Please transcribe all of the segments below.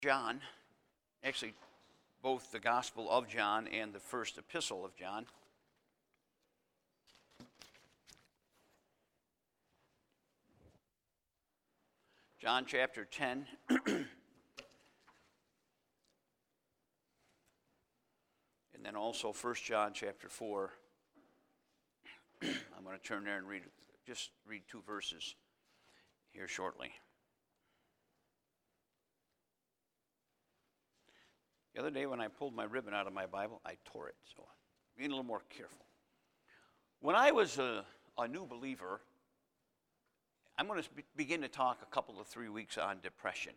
John, actually both the Gospel of John and the first epistle of John. John chapter 10. And then also 1 John chapter 4. I'm going to turn there and read two verses here shortly. The other day when I pulled my ribbon out of my Bible, I tore it, so I'm being a little more careful. When I was a new believer, I'm going to begin to talk a couple of 3 weeks on depression.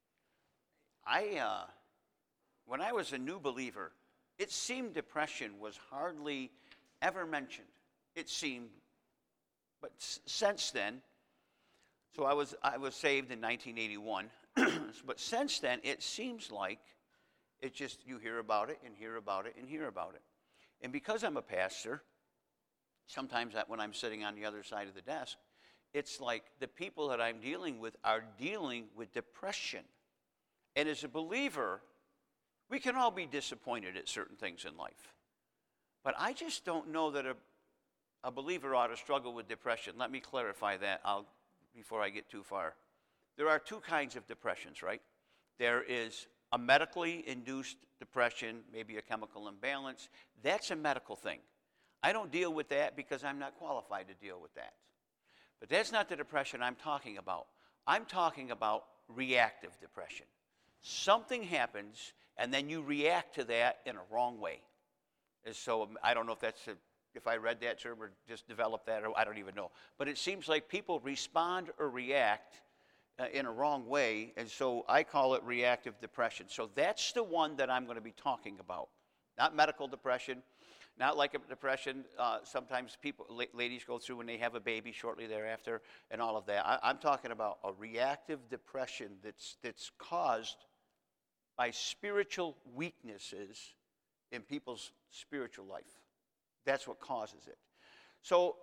When I was a new believer, it seemed depression was hardly ever mentioned. It seemed, but since then, so I was saved in 1981, but since then it seems like it's just you hear about it and hear about it and hear about it. And because I'm a pastor, sometimes when I'm sitting on the other side of the desk, it's like the people that I'm dealing with are dealing with depression. And as a believer, we can all be disappointed at certain things in life. But I just don't know that a believer ought to struggle with depression. Let me clarify that before I get too far. There are two kinds of depressions, right? There is a medically induced depression, maybe a chemical imbalance. That's a medical thing. I don't deal with that because I'm not qualified to deal with that. But that's not the depression I'm talking about. I'm talking about reactive depression. Something happens, and then you react to that in a wrong way. And so I don't know if I read that term or just developed that, or I don't even know. But it seems like people respond or react in a wrong way, and so I call it reactive depression. So that's the one that I'm going to be talking about. Not medical depression, not like a depression sometimes ladies go through when they have a baby shortly thereafter and all of that. I'm talking about a reactive depression that's caused by spiritual weaknesses in people's spiritual life. That's what causes it. So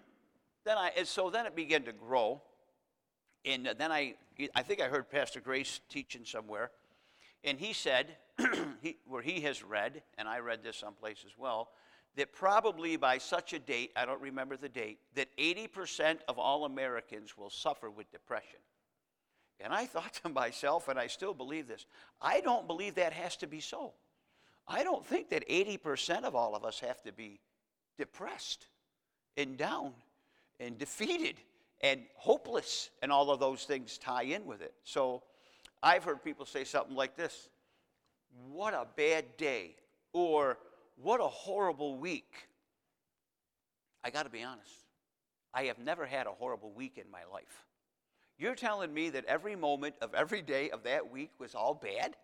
then it began to grow. And then I think I heard Pastor Grace teaching somewhere, and he said, where he has read, and I read this someplace as well, that probably by such a date, I don't remember the date, that 80% of all Americans will suffer with depression. And I thought to myself, and I still believe this, I don't believe that has to be so. I don't think that 80% of all of us have to be depressed and down and defeated and hopeless, and all of those things tie in with it. So I've heard people say something like this: what a bad day, or what a horrible week. I got to be honest, I have never had a horrible week in my life. You're telling me that every moment of every day of that week was all bad?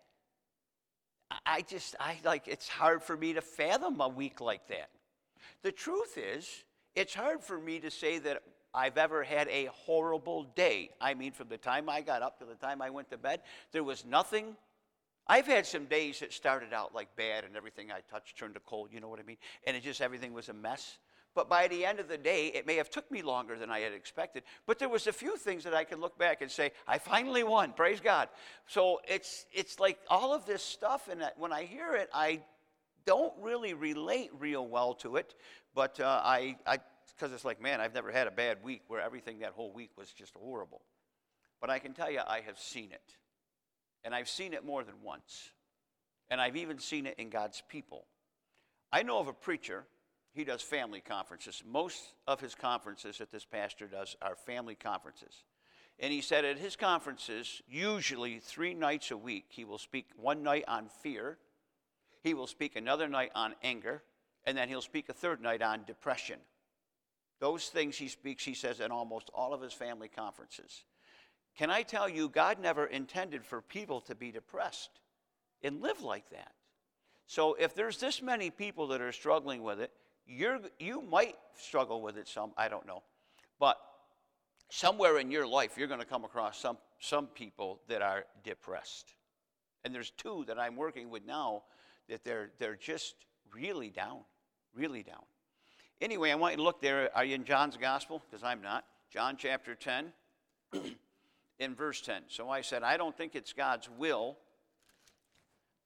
It's hard for me to fathom a week like that. The truth is, it's hard for me to say that I've ever had a horrible day. I mean, from the time I got up to the time I went to bed, there was nothing. I've had some days that started out like bad and everything I touched turned to cold, you know what I mean? And everything was a mess. But by the end of the day, it may have took me longer than I had expected, but there was a few things that I could look back and say, I finally won, praise God. So it's like all of this stuff, and when I hear it, I don't really relate real well to it, but because it's like, man, I've never had a bad week where everything that whole week was just horrible. But I can tell you, I have seen it. And I've seen it more than once. And I've even seen it in God's people. I know of a preacher, he does family conferences. Most of his conferences that this pastor does are family conferences. And he said at his conferences, usually 3 nights a week, he will speak one night on fear, he will speak another night on anger, and then he'll speak a third night on depression. Those things he speaks, he says, in almost all of his family conferences. Can I tell you, God never intended for people to be depressed and live like that. So if there's this many people that are struggling with it, you might struggle with it some, I don't know. But somewhere in your life, you're going to come across some people that are depressed. And there's 2 that I'm working with now that they're just really down, really down. Anyway, I want you to look there. Are you in John's Gospel? Because I'm not. John chapter 10, in verse 10. So I said, I don't think it's God's will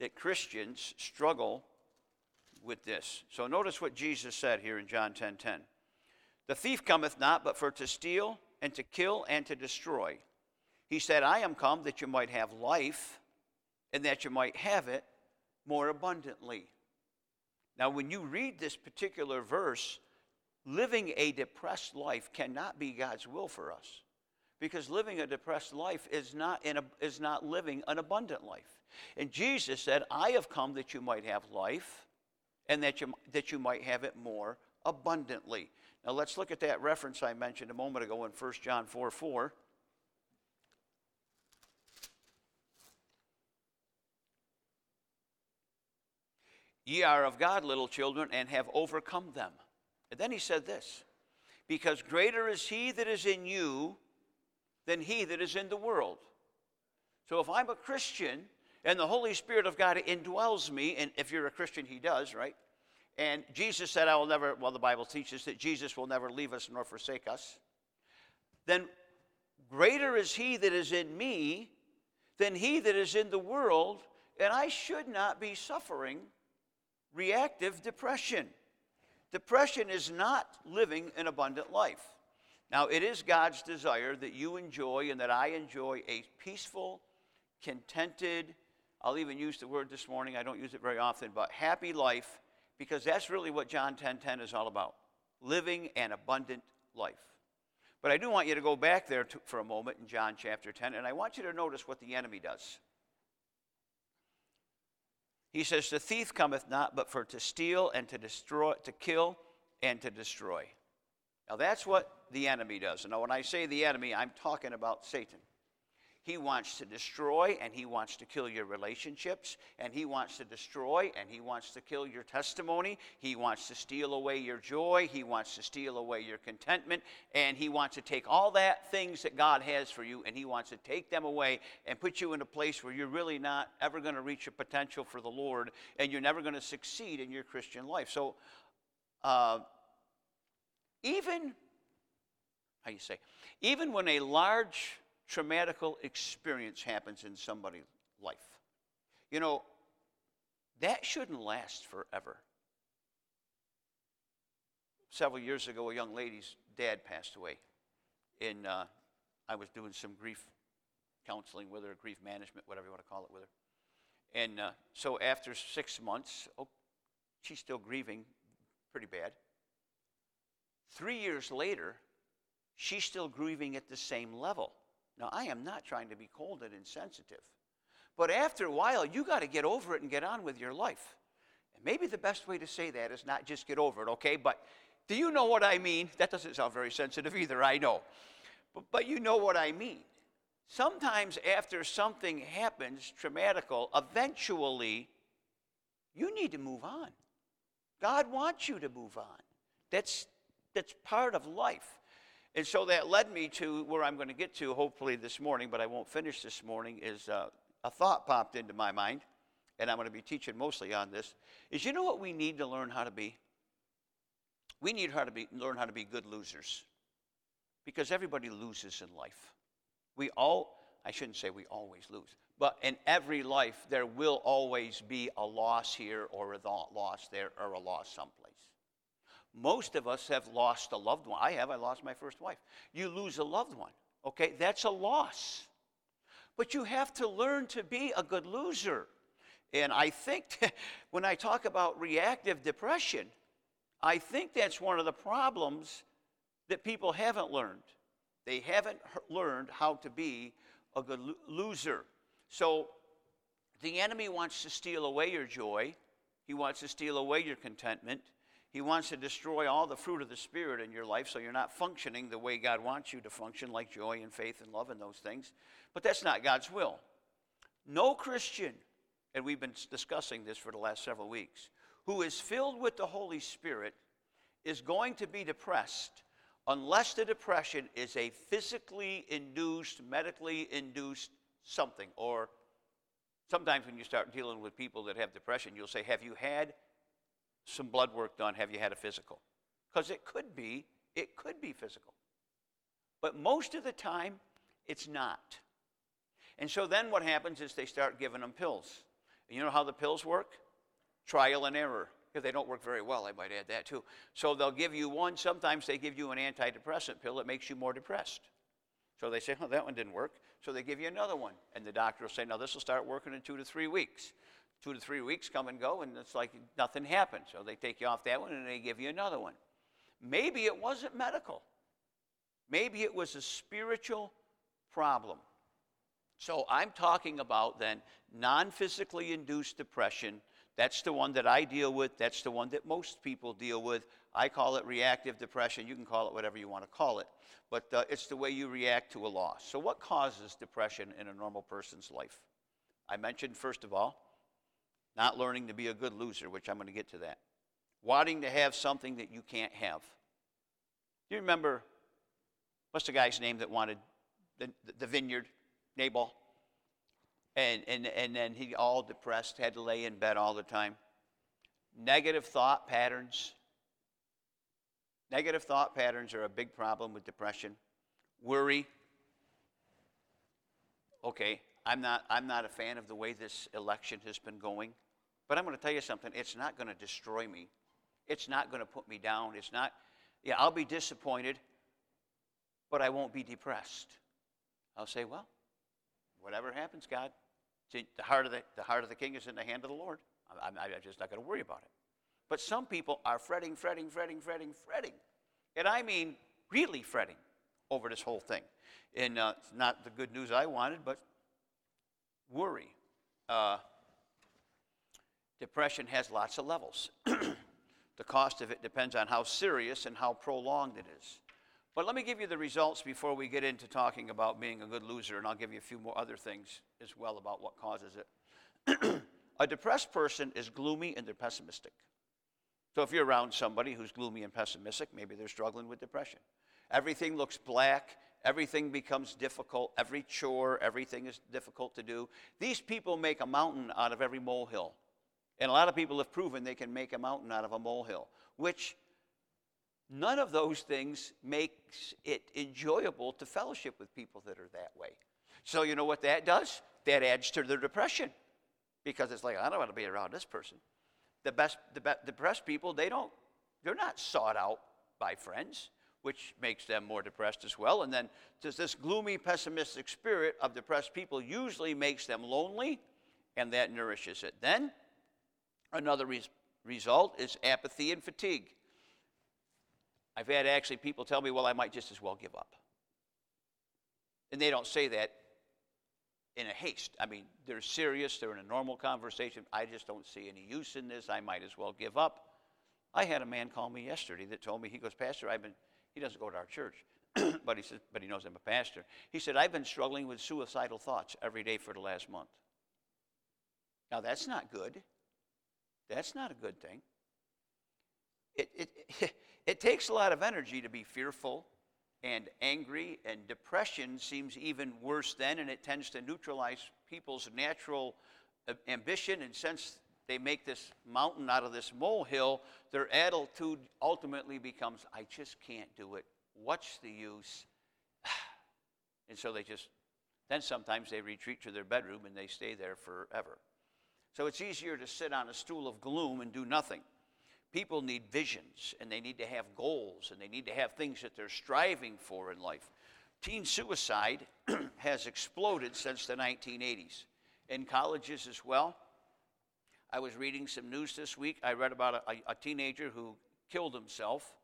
that Christians struggle with this. So notice what Jesus said here in John 10:10. The thief cometh not but for to steal and to kill and to destroy. He said, I am come that you might have life and that you might have it more abundantly. Now, when you read this particular verse, living a depressed life cannot be God's will for us, because living a depressed life is not living an abundant life. And Jesus said, I have come that you might have life and that you might have it more abundantly. Now, let's look at that reference I mentioned a moment ago in 1 John 4:4. Ye are of God, little children, and have overcome them. And then he said this, because greater is he that is in you than he that is in the world. So if I'm a Christian and the Holy Spirit of God indwells me, and if you're a Christian, he does, right? And Jesus said, the Bible teaches that Jesus will never leave us nor forsake us. Then greater is he that is in me than he that is in the world, and I should not be suffering reactive depression. Depression is not living an abundant life. Now, it is God's desire that you enjoy and that I enjoy a peaceful, contented, I'll even use the word this morning, I don't use it very often, but happy life, because that's really what John 10:10 is all about, living an abundant life. But I do want you to go back there for a moment in John chapter 10, and I want you to notice what the enemy does. He says, the thief cometh not but for to steal and to destroy, to kill and to destroy. Now that's what the enemy does. And now when I say the enemy, I'm talking about Satan. He wants to destroy and he wants to kill your relationships, and he wants to destroy and he wants to kill your testimony. He wants to steal away your joy. He wants to steal away your contentment, and he wants to take all that things that God has for you, and he wants to take them away and put you in a place where you're really not ever going to reach your potential for the Lord, and you're never going to succeed in your Christian life. So even when a large traumatical experience happens in somebody's life, that shouldn't last forever. Several years ago, a young lady's dad passed away, and I was doing some grief counseling with her, grief management, whatever you want to call it, with her. And so after 6 months, she's still grieving pretty bad. 3 years later, she's still grieving at the same level. Now, I am not trying to be cold and insensitive, but after a while, you got to get over it and get on with your life. And maybe the best way to say that is not just get over it, okay? But do you know what I mean? That doesn't sound very sensitive either, I know. But you know what I mean. Sometimes after something happens, traumatical, eventually, you need to move on. God wants you to move on. That's part of life. And so that led me to where I'm going to get to hopefully this morning, but I won't finish this morning, is a thought popped into my mind, and I'm going to be teaching mostly on this, is you know what we need to learn how to be? We need learn how to be good losers, because everybody loses in life. I shouldn't say we always lose, but in every life there will always be a loss here or a loss there or a loss someplace. Most of us have lost a loved one. I lost my first wife. You lose a loved one, okay? That's a loss. But you have to learn to be a good loser. And I think when I talk about reactive depression, I think that's one of the problems that people haven't learned. They haven't learned how to be a good loser. So the enemy wants to steal away your joy. He wants to steal away your contentment. He wants to destroy all the fruit of the Spirit in your life so you're not functioning the way God wants you to function, like joy and faith and love and those things. But that's not God's will. No Christian, and we've been discussing this for the last several weeks, who is filled with the Holy Spirit is going to be depressed unless the depression is a physically induced, medically induced something. Or sometimes when you start dealing with people that have depression, you'll say, have you had some blood work done? Have you had a physical? Because it could be physical. But most of the time, it's not. And so then what happens is they start giving them pills. And you know how the pills work? Trial and error. If they don't work very well, I might add that too. So they'll give you one. Sometimes they give you an antidepressant pill that makes you more depressed. So they say, oh, that one didn't work. So they give you another one. And the doctor will say, no, this will start working in 2 to 3 weeks. 2 to 3 weeks come and go, and it's like nothing happened. So they take you off that one, and they give you another one. Maybe it wasn't medical. Maybe it was a spiritual problem. So I'm talking about then non-physically induced depression. That's the one that I deal with. That's the one that most people deal with. I call it reactive depression. You can call it whatever you want to call it. But it's the way you react to a loss. So what causes depression in a normal person's life? I mentioned, first of all, not learning to be a good loser, which I'm going to get to that. Wanting to have something that you can't have. Do you remember, what's the guy's name that wanted the vineyard? Nabal. And then he all depressed, had to lay in bed all the time. Negative thought patterns. Negative thought patterns are a big problem with depression. Worry. Okay, I'm not a fan of the way this election has been going, but I'm going to tell you something. It's not going to destroy me. It's not going to put me down. It's not. Yeah, I'll be disappointed, but I won't be depressed. I'll say, well, whatever happens, God, see, the heart of the king is in the hand of the Lord. I'm just not going to worry about it. But some people are fretting. And I mean really fretting over this whole thing. And it's not the good news I wanted, but worry. Depression has lots of levels. The cost of it depends on how serious and how prolonged it is. But let me give you the results before we get into talking about being a good loser, and I'll give you a few more other things as well about what causes it. A depressed person is gloomy and they're pessimistic. So if you're around somebody who's gloomy and pessimistic, maybe they're struggling with depression. Everything looks black. Everything becomes difficult. Every chore, everything is difficult to do. These people make a mountain out of every molehill. And a lot of people have proven they can make a mountain out of a molehill, which none of those things makes it enjoyable to fellowship with people that are that way. So you know what that does? That adds to their depression, because it's like, I don't want to be around this person. The depressed people, they're not sought out by friends, which makes them more depressed as well. And then this gloomy, pessimistic spirit of depressed people usually makes them lonely, and that nourishes it. Then another result is apathy and fatigue. I've had actually people tell me, well, I might just as well give up. And they don't say that in a haste. I mean, they're serious. They're in a normal conversation. I just don't see any use in this. I might as well give up. I had a man call me yesterday that told me, he goes, Pastor, he doesn't go to our church, but he knows I'm a pastor. He said, I've been struggling with suicidal thoughts every day for the last month. Now, that's not good. That's not a good thing. It takes a lot of energy to be fearful and angry, and depression seems even worse then, and it tends to neutralize people's natural ambition, and since they make this mountain out of this molehill, their attitude ultimately becomes, I just can't do it. What's the use? And so then sometimes they retreat to their bedroom and they stay there forever. So it's easier to sit on a stool of gloom and do nothing. People need visions, and they need to have goals, and they need to have things that they're striving for in life. Teen suicide has exploded since the 1980s. In colleges as well. I was reading some news this week. I read about a teenager who killed himself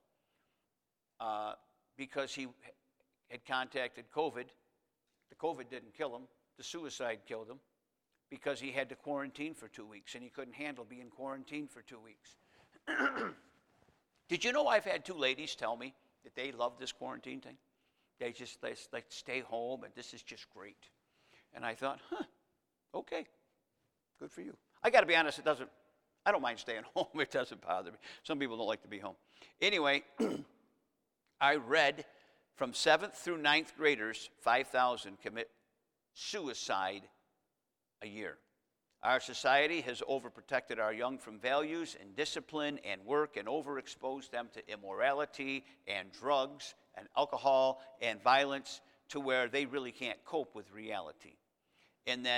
because he had contacted COVID. The COVID didn't kill him. The suicide killed him because he had to quarantine for 2 weeks, and he couldn't handle being quarantined for 2 weeks. Did you know I've had 2 ladies tell me that they love this quarantine thing? They stay home, and this is just great. And I thought, okay, good for you. I got to be honest, I don't mind staying home. It doesn't bother me. Some people don't like to be home. Anyway, I read from 7th through 9th graders, 5,000 commit suicide a year. Our society has overprotected our young from values and discipline and work, and overexposed them to immorality and drugs and alcohol and violence to where they really can't cope with reality. And then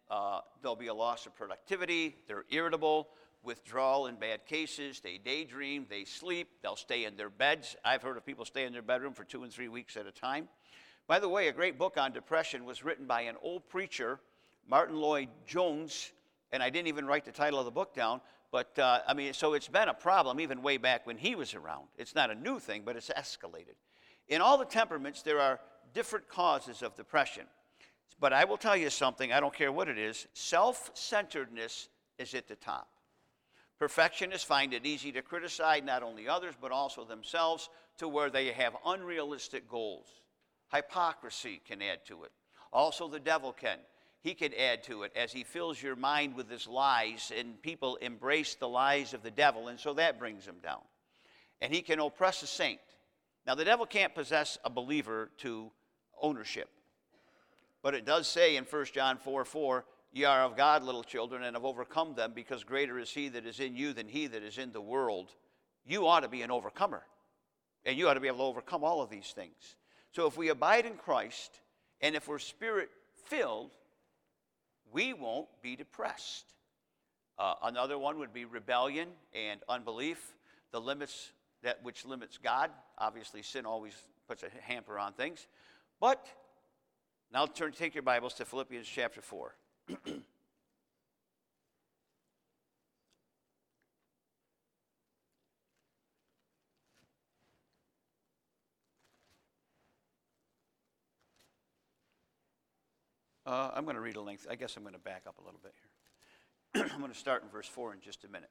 there'll be a loss of productivity. They're irritable, withdrawal in bad cases. They daydream, they sleep, they'll stay in their beds. I've heard of people stay in their bedroom for 2 and 3 weeks at a time. By the way, a great book on depression was written by an old preacher, Martin Lloyd-Jones, and I didn't even write the title of the book down, but so it's been a problem even way back when he was around. It's not a new thing, but it's escalated. In all the temperaments, there are different causes of depression. But I will tell you something, I don't care what it is, self-centeredness is at the top. Perfectionists find it easy to criticize not only others, but also themselves, to where they have unrealistic goals. Hypocrisy can add to it. Also, the devil can. He can add to it as he fills your mind with his lies, and people embrace the lies of the devil, and so that brings them down. And he can oppress a saint. Now, the devil can't possess a believer to ownership. But it does say in 1 John 4:4, "Ye are of God, little children, and have overcome them, because greater is he that is in you than he that is in the world." You ought to be an overcomer. And you ought to be able to overcome all of these things. So if we abide in Christ, and if we're spirit-filled, we won't be depressed. Another one would be rebellion and unbelief, the limits that which limits God. Obviously, sin always puts a hamper on things. But now take your Bibles to Philippians chapter 4. I'm going to read a length. I guess I'm going to back up a little bit here. I'm going to start in verse 4 in just a minute.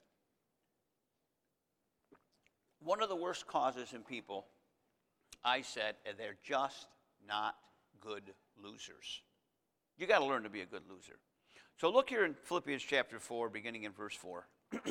One of the worst causes in people, I said, they're just not good losers. You got to learn to be a good loser. So look here in Philippians chapter 4, beginning in verse 4.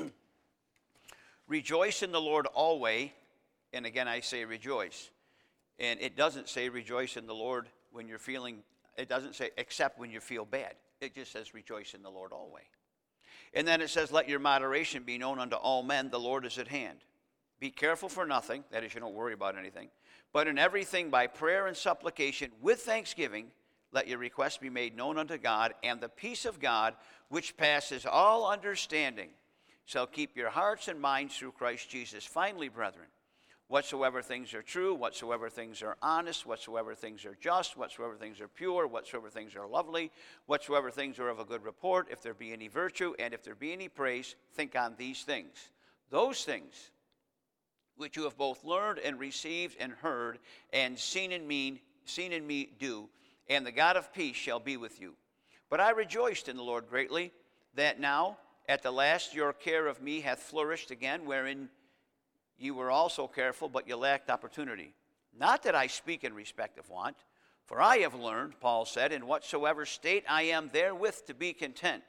Rejoice in the Lord always, and again I say rejoice. And it doesn't say rejoice in the Lord when you're feeling, it doesn't say except when you feel bad. It just says rejoice in the Lord always. And then it says, let your moderation be known unto all men, the Lord is at hand. Be careful for nothing, that is, you don't worry about anything, but in everything by prayer and supplication with thanksgiving, let your requests be made known unto God, and the peace of God, which passes all understanding, shall keep your hearts and minds through Christ Jesus. Finally, brethren, whatsoever things are true, whatsoever things are honest, whatsoever things are just, whatsoever things are pure, whatsoever things are lovely, whatsoever things are of a good report, if there be any virtue, and if there be any praise, think on these things. Those things which you have both learned and received and heard and seen in me do, and the God of peace shall be with you. But I rejoiced in the Lord greatly, that now at the last your care of me hath flourished again, wherein you were also careful, but you lacked opportunity. Not that I speak in respect of want, for I have learned, Paul said, in whatsoever state I am therewith to be content.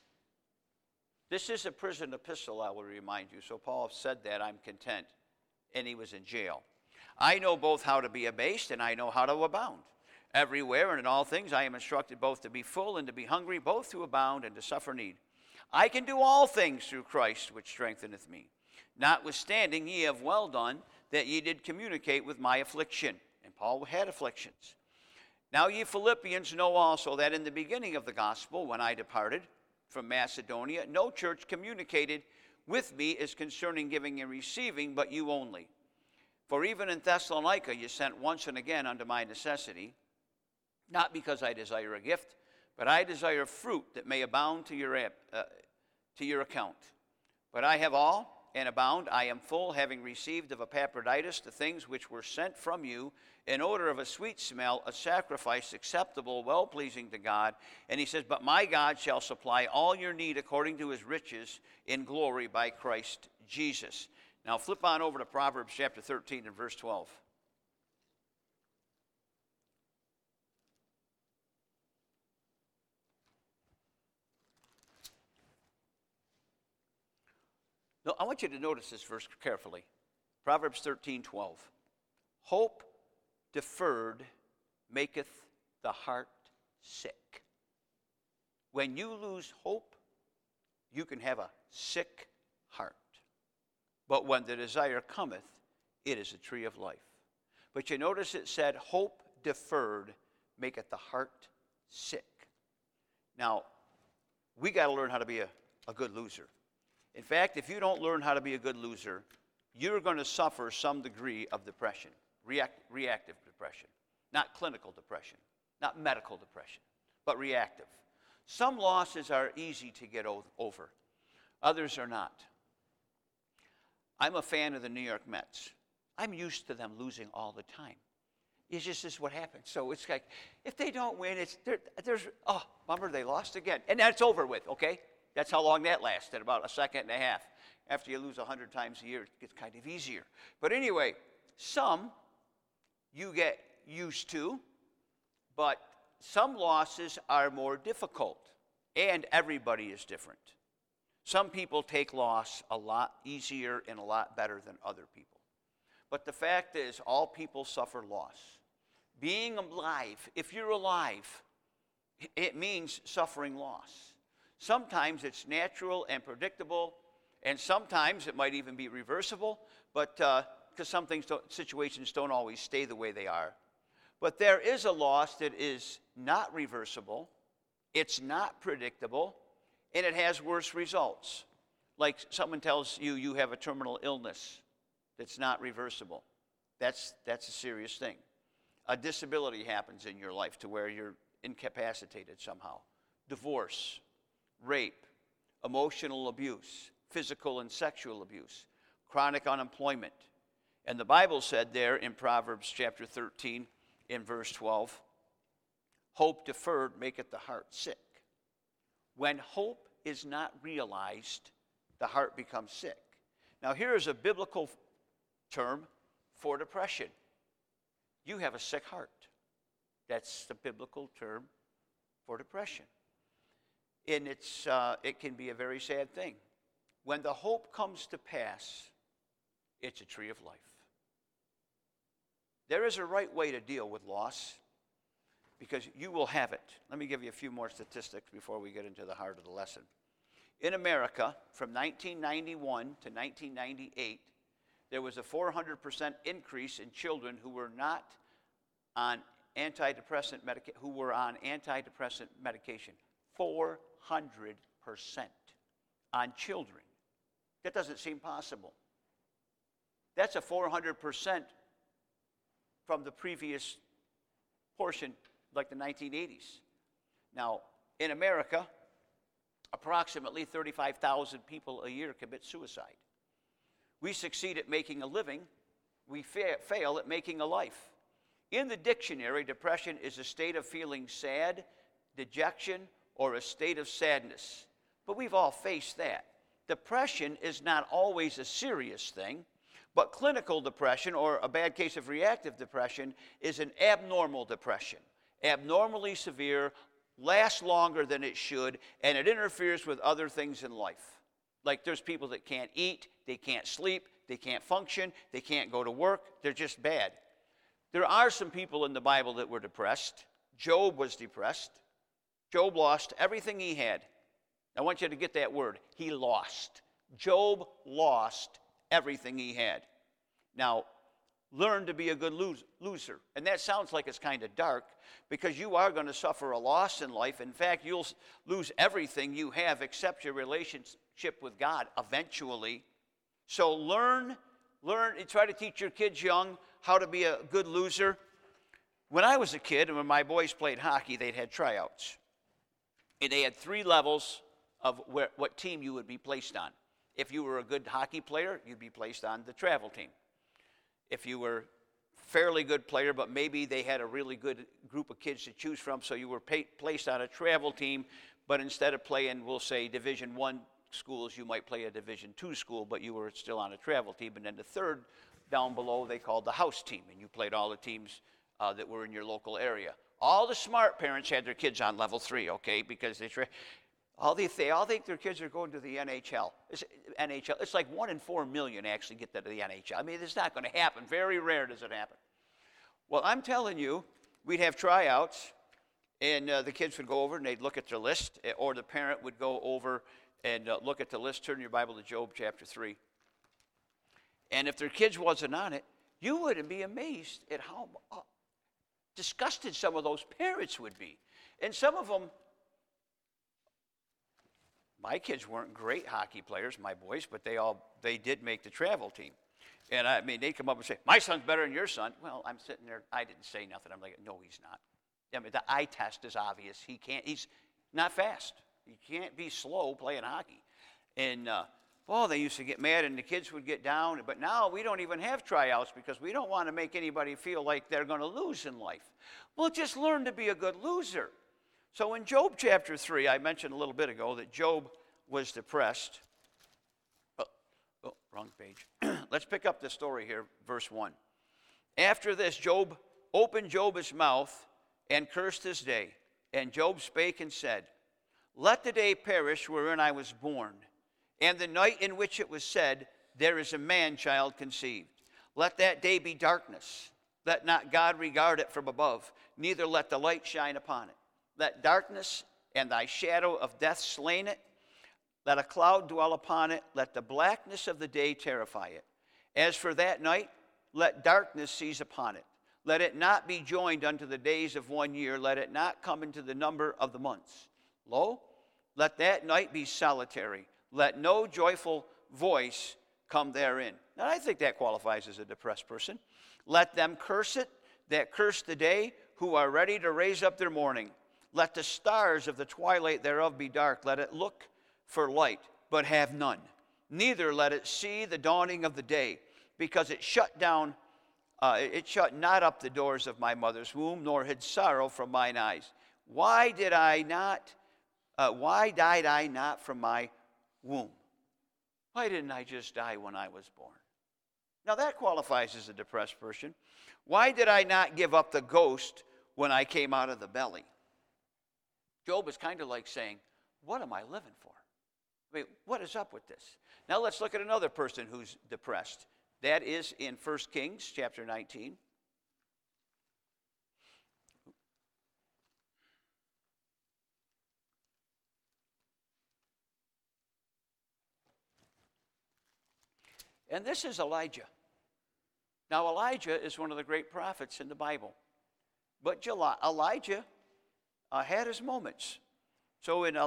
This is a prison epistle, I will remind you. So Paul said that, I'm content, and he was in jail. I know both how to be abased, and I know how to abound. Everywhere and in all things I am instructed both to be full and to be hungry, both to abound and to suffer need. I can do all things through Christ, which strengtheneth me. Notwithstanding, ye have well done that ye did communicate with my affliction. And Paul had afflictions. Now ye Philippians know also that in the beginning of the gospel, when I departed from Macedonia, no church communicated with me as concerning giving and receiving, but you only. For even in Thessalonica you sent once and again unto my necessity, not because I desire a gift, but I desire fruit that may abound to your account. But I have all and abound. I am full, having received of Epaphroditus the things which were sent from you, in odor of a sweet smell, a sacrifice acceptable, well-pleasing to God. And he says, but my God shall supply all your need according to his riches in glory by Christ Jesus. Now flip on over to Proverbs chapter 13 and verse 12. Now, I want you to notice this verse carefully. Proverbs 13:12. Hope deferred maketh the heart sick. When you lose hope, you can have a sick heart. But when the desire cometh, it is a tree of life. But you notice it said, hope deferred maketh the heart sick. Now, we got to learn how to be a good loser. In fact, if you don't learn how to be a good loser, you're going to suffer some degree of depression, reactive depression, not clinical depression, not medical depression, but reactive. Some losses are easy to get over. Others are not. I'm a fan of the New York Mets. I'm used to them losing all the time. It's just this is what happens. So it's like, if they don't win, oh, bummer, they lost again. And that's over with, okay? That's how long that lasted, about a second and a half. After you lose 100 times a year, it gets kind of easier. But anyway, some you get used to, but some losses are more difficult, and everybody is different. Some people take loss a lot easier and a lot better than other people. But the fact is, all people suffer loss. Being alive, if you're alive, it means suffering loss. Sometimes it's natural and predictable, and sometimes it might even be reversible, but because some situations don't always stay the way they are. But there is a loss that is not reversible, it's not predictable, and it has worse results. Like someone tells you you have a terminal illness that's not reversible. That's a serious thing. A disability happens in your life to where you're incapacitated somehow. Divorce, rape, emotional abuse, physical and sexual abuse, chronic unemployment. And the Bible said there in Proverbs chapter 13 in verse 12, hope deferred maketh the heart sick. When hope is not realized, the heart becomes sick. Now here is a biblical term for depression. You have a sick heart. That's the biblical term for depression. And it can be a very sad thing. When the hope comes to pass, it's a tree of life. There is a right way to deal with loss because you will have it. Let me give you a few more statistics before we get into the heart of the lesson. In America, from 1991 to 1998, there was a 400% increase in children who were not on antidepressant medication. 400% on children. That doesn't seem possible. That's a 400% from the previous portion, like the 1980s. Now, in America, approximately 35,000 people a year commit suicide. We succeed at making a living. We fail at making a life. In the dictionary, depression is a state of feeling sad, dejection, or a state of sadness. But we've all faced that. Depression is not always a serious thing, but clinical depression, or a bad case of reactive depression, is an abnormal depression. Abnormally severe, lasts longer than it should, and it interferes with other things in life. Like there's people that can't eat, they can't sleep, they can't function, they can't go to work, they're just bad. There are some people in the Bible that were depressed. Job was depressed. Job lost everything he had. I want you to get that word. He lost. Job lost everything he had. Now, learn to be a good loser. And that sounds like it's kind of dark because you are going to suffer a loss in life. In fact, you'll lose everything you have except your relationship with God eventually. So learn, and try to teach your kids young how to be a good loser. When I was a kid and when my boys played hockey, they'd had tryouts. And they had 3 levels of what team you would be placed on. If you were a good hockey player, you'd be placed on the travel team. If you were a fairly good player, but maybe they had a really good group of kids to choose from, so you were placed on a travel team, but instead of playing, we'll say, Division I schools, you might play a Division II school, but you were still on a travel team. And then the third down below, they called the house team, and you played all the teams that were in your local area. All the smart parents had their kids on level 3, okay, because they all think their kids are going to the NHL. It's like 1 in 4 million actually get to the NHL. I mean, it's not going to happen. Very rare does it happen. Well, I'm telling you, we'd have tryouts, and the kids would go over and they'd look at their list, or the parent would go over and look at the list. Turn your Bible to Job chapter 3. And if their kids wasn't on it, you wouldn't be amazed at how disgusted some of those parents would be. And some of them, My kids weren't great hockey players, my boys, but they did make the travel team. And I mean, they'd come up and say, my son's better than your son. Well, I'm sitting there, I didn't say nothing. I'm like, no, he's not. I mean, the eye test is obvious. He's not fast. He can't be slow playing hockey. And, they used to get mad and the kids would get down. But now we don't even have tryouts because we don't want to make anybody feel like they're going to lose in life. Well, just learn to be a good loser. So in Job chapter 3, I mentioned a little bit ago that Job was depressed. Oh, wrong page. Let's pick up the story here, verse 1. After this, Job opened his mouth and cursed his day. And Job spake and said, let the day perish wherein I was born, and the night in which it was said, there is a man-child conceived. Let that day be darkness. Let not God regard it from above, neither let the light shine upon it. Let darkness and thy shadow of death slain it. Let a cloud dwell upon it. Let the blackness of the day terrify it. As for that night, let darkness seize upon it. Let it not be joined unto the days of 1 year. Let it not come into the number of the months. Lo, let that night be solitary. Let no joyful voice come therein. Now, I think that qualifies as a depressed person. Let them curse it that curse the day, who are ready to raise up their mourning. Let the stars of the twilight thereof be dark. Let it look for light, but have none. Neither let it see the dawning of the day, because it shut not up the doors of my mother's womb, nor hid sorrow from mine eyes. Why died I not from my womb? Why didn't I just die when I was born? Now that qualifies as a depressed person. Why did I not give up the ghost when I came out of the belly? Job is kind of like saying, what am I living for? I mean, what is up with this? Now let's look at another person who's depressed. That is in 1 Kings chapter 19. And this is Elijah. Now Elijah is one of the great prophets in the Bible. But Elijah had his moments. So in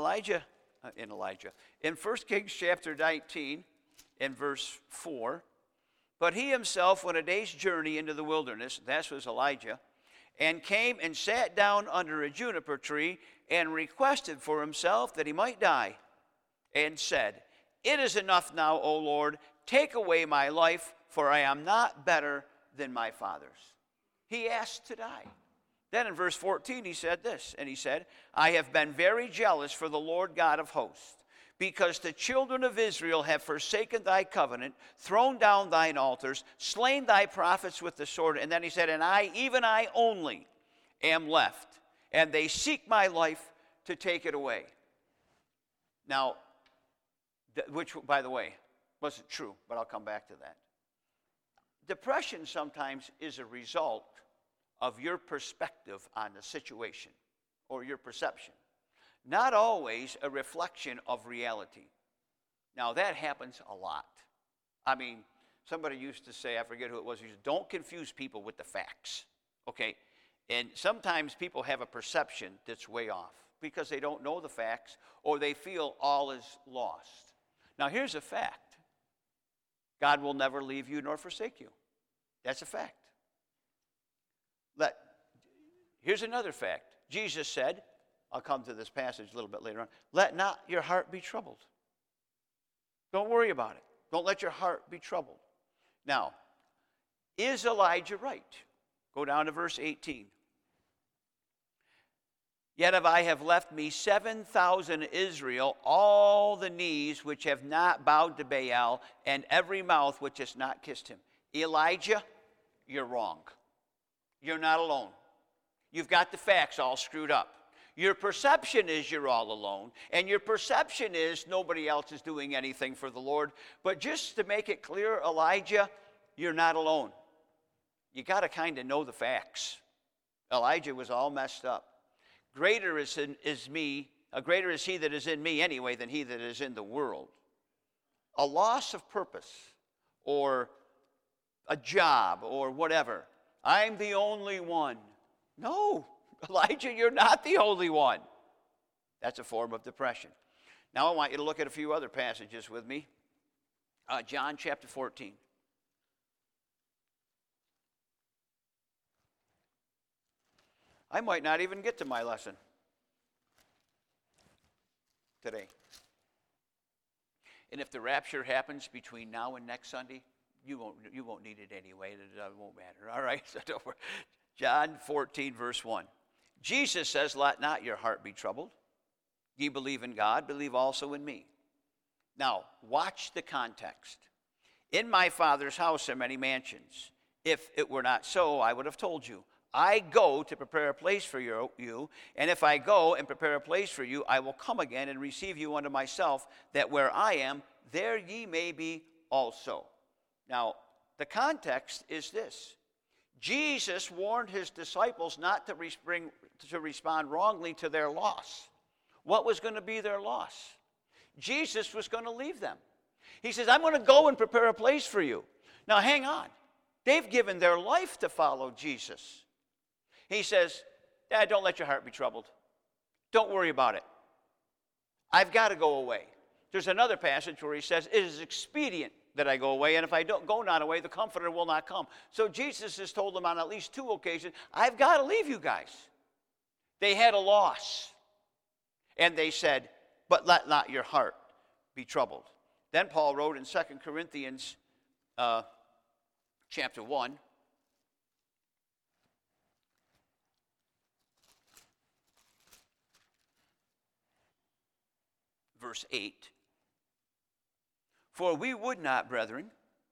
1 Kings chapter 19, in verse 4, but he himself went a day's journey into the wilderness, that was Elijah, and came and sat down under a juniper tree and requested for himself that he might die, and said, it is enough now, O Lord, take away my life, for I am not better than my fathers. He asked to die. Then in verse 14 he said this, and he said, I have been very jealous for the Lord God of hosts, because the children of Israel have forsaken thy covenant, thrown down thine altars, slain thy prophets with the sword. And then he said, and I, even I only, am left, and they seek my life to take it away. Now, which, by the way, wasn't true, but I'll come back to that. Depression sometimes is a result of your perspective on the situation or your perception. Not always a reflection of reality. Now, that happens a lot. I mean, somebody used to say, I forget who it was, he said, don't confuse people with the facts, okay? And sometimes people have a perception that's way off because they don't know the facts or they feel all is lost. Now, here's a fact. God will never leave you nor forsake you. That's a fact. Here's another fact. Jesus said, I'll come to this passage a little bit later on, let not your heart be troubled. Don't worry about it. Don't let your heart be troubled. Now, is Elijah right? Go down to verse 18. Yet if I have left me 7,000 Israel, all the knees which have not bowed to Baal, and every mouth which has not kissed him. Elijah, you're wrong. You're not alone. You've got the facts all screwed up. Your perception is you're all alone, and your perception is nobody else is doing anything for the Lord. But just to make it clear, Elijah, you're not alone. You got to kind of know the facts. Elijah was all messed up. Greater is he that is in me anyway than he that is in the world. A loss of purpose or a job or whatever. I'm the only one. No, Elijah, you're not the only one. That's a form of depression. Now I want you to look at a few other passages with me. John chapter 14. I might not even get to my lesson today. And if the rapture happens between now and next Sunday, you won't need it anyway. It won't matter. All right? So don't worry. John 14, verse 1. Jesus says, "Let not your heart be troubled. Ye believe in God, believe also in me." Now, watch the context. In my Father's house are many mansions. If it were not so, I would have told you. I go to prepare a place for you, and if I go and prepare a place for you, I will come again and receive you unto myself, that where I am, there ye may be also. Now, the context is this. Jesus warned his disciples not to respond wrongly to their loss. What was going to be their loss? Jesus was going to leave them. He says, I'm going to go and prepare a place for you. Now, hang on. They've given their life to follow Jesus. He says, Dad, don't let your heart be troubled. Don't worry about it. I've got to go away. There's another passage where he says, it is expedient that I go away, and if I don't go not away, the Comforter will not come. So Jesus has told them on at least 2 occasions, I've got to leave you guys. They had a loss. And they said, but let not your heart be troubled. Then Paul wrote in 2 Corinthians chapter 1, verse 8, for we would not, brethren,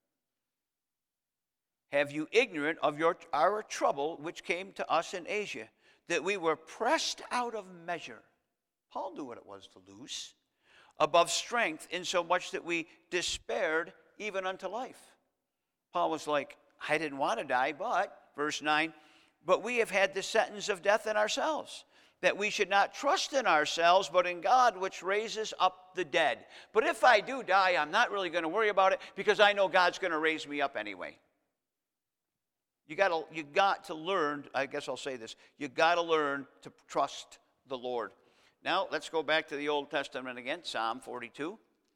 have you ignorant of our trouble which came to us in Asia, that we were pressed out of measure. Paul knew what it was to lose, above strength, insomuch that we despaired even unto life. Paul was like, I didn't want to die, but, verse 9, but we have had the sentence of death in ourselves, that we should not trust in ourselves, but in God, which raises up the dead. But if I do die, I'm not really going to worry about it, because I know God's going to raise me up anyway. You got to learn, I guess I'll say this, you got to learn to trust the Lord. Now, let's go back to the Old Testament again, Psalm 42.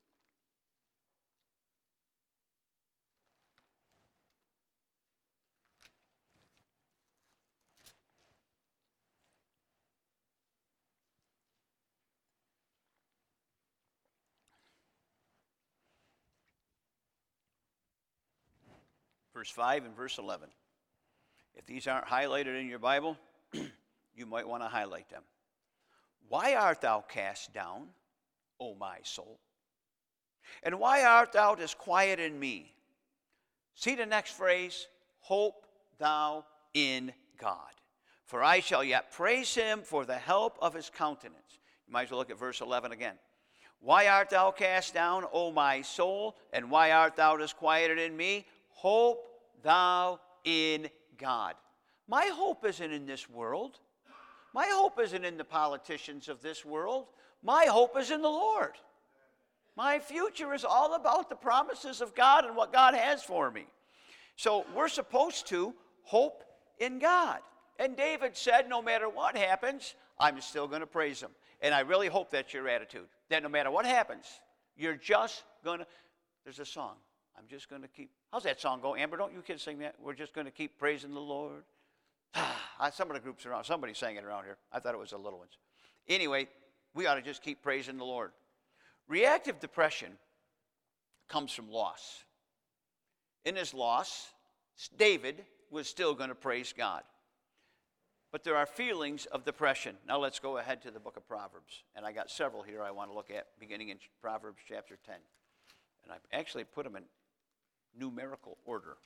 Verse 5 and verse 11. If these aren't highlighted in your Bible, you might want to highlight them. Why art thou cast down, O my soul? And why art thou disquiet in me? See the next phrase, hope thou in God. For I shall yet praise him for the help of his countenance. You might as well look at verse 11 again. Why art thou cast down, O my soul? And why art thou disquieted in me? Hope thou in God. My hope isn't in this world. My hope isn't in the politicians of this world. My hope is in the Lord. My future is all about the promises of God and what God has for me. So we're supposed to hope in God. And David said, no matter what happens, I'm still going to praise him. And I really hope that's your attitude. That no matter what happens, you're just going to, there's a song. I'm just going to keep, how's that song go? Amber, don't you kids sing that? We're just going to keep praising the Lord. Some of the groups around, somebody sang it around here. I thought it was the little ones. Anyway, we ought to just keep praising the Lord. Reactive depression comes from loss. In his loss, David was still going to praise God. But there are feelings of depression. Now let's go ahead to the book of Proverbs. And I got several here I want to look at, beginning in Proverbs chapter 10. And I actually put them in numerical order.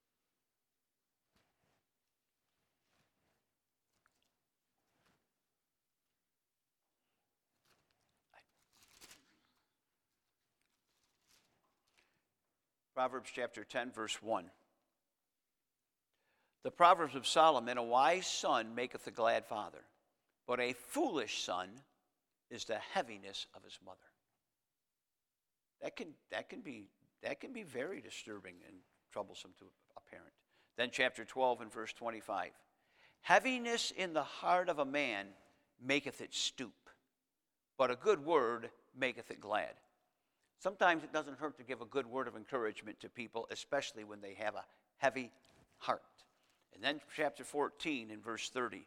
Proverbs chapter 10, verse 1. The Proverbs of Solomon, a wise son maketh a glad father, but a foolish son is the heaviness of his mother. That can be very disturbing and troublesome to a parent. Then chapter 12 and verse 25. Heaviness in the heart of a man maketh it stoop, but a good word maketh it glad. Sometimes it doesn't hurt to give a good word of encouragement to people, especially when they have a heavy heart. And then chapter 14 in verse 30.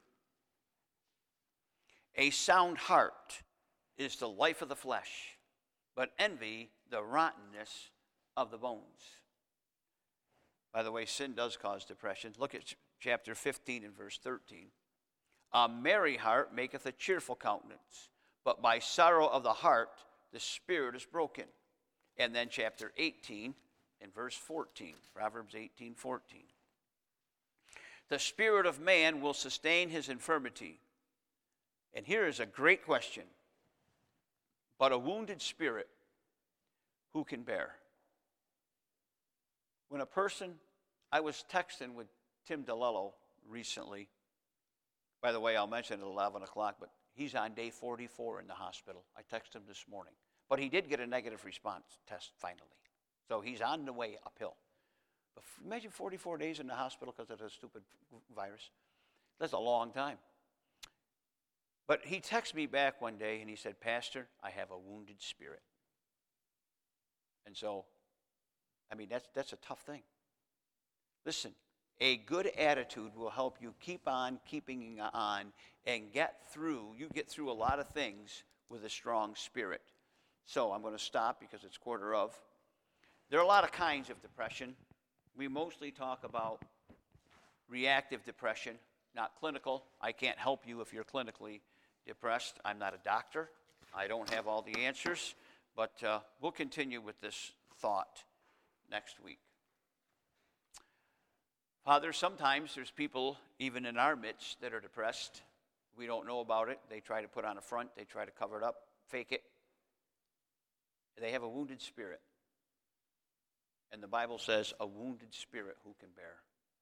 A sound heart is the life of the flesh, but envy the rottenness of the bones. By the way, sin does cause depression. Look at chapter 15 and verse 13. A merry heart maketh a cheerful countenance, but by sorrow of the heart the spirit is broken. And then chapter 18 and verse 14, Proverbs 18:14. The spirit of man will sustain his infirmity. And here is a great question. But a wounded spirit, who can bear? When a person, I was texting with Tim DeLello recently. By the way, I'll mention it at 11 o'clock, but he's on day 44 in the hospital. I texted him this morning. But he did get a negative response test finally. So he's on the way uphill. But imagine 44 days in the hospital because of a stupid virus. That's a long time. But he texted me back one day and he said, Pastor, I have a wounded spirit. And so, I mean, that's a tough thing. Listen, a good attitude will help you keep on keeping on and get through. You get through a lot of things with a strong spirit. So I'm going to stop because it's 1:15. There are a lot of kinds of depression. We mostly talk about reactive depression, not clinical. I can't help you if you're clinically depressed. I'm not a doctor. I don't have all the answers. But we'll continue with this thought next week. Father, sometimes there's people, even in our midst, that are depressed. We don't know about it. They try to put on a front. They try to cover it up, fake it. They have a wounded spirit. And the Bible says, a wounded spirit who can bear?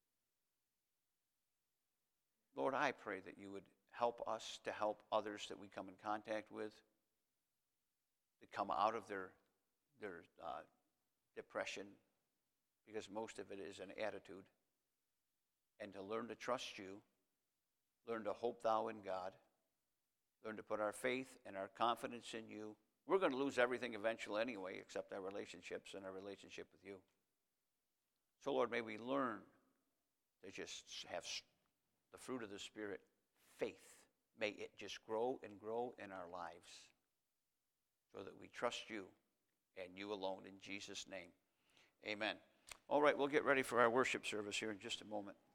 Lord, I pray that you would help us to help others that we come in contact with to come out of their depression, because most of it is an attitude, and to learn to trust you, learn to hope thou in God, learn to put our faith and our confidence in you. We're going to lose everything eventually anyway, except our relationships and our relationship with you. So, Lord, may we learn to just have the fruit of the Spirit, faith. May it just grow and grow in our lives so that we trust you and you alone in Jesus' name. Amen. All right, we'll get ready for our worship service here in just a moment.